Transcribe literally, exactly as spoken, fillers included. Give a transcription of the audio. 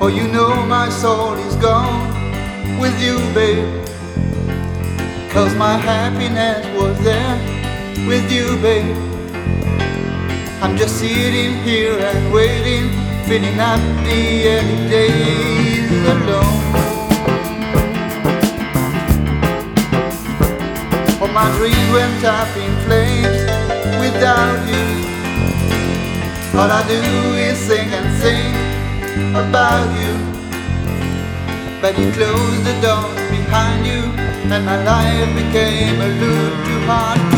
Oh, you know my soul is gone with you, babe. 'Cause my happiness was there with you, babe. I'm just sitting here and waiting, filling up the early days alone. Oh, my dreams went up in flames without you. All I do is sing and sing about you. But you closed the door behind you, and my life became a loop too hard